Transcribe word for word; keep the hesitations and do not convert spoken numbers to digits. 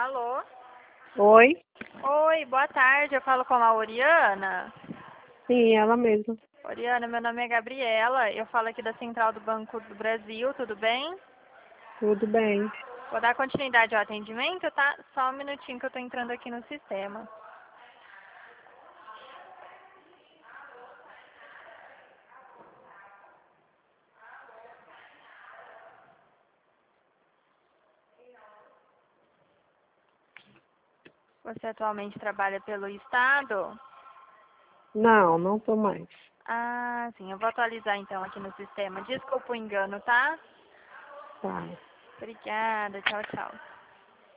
Alô? Oi? Oi, boa tarde. Eu falo com a Oriana. Sim, ela mesma. Oriana, meu nome é Gabriela. Eu falo aqui da Central do Banco do Brasil, tudo bem? Tudo bem. Vou dar continuidade ao atendimento, tá? Só um minutinho que eu tô entrando aqui no sistema. Você atualmente trabalha pelo Estado? Não, não tô mais. Ah, sim. Eu vou atualizar então aqui no sistema. Desculpa o engano, tá? Tá. Obrigada. Tchau, tchau.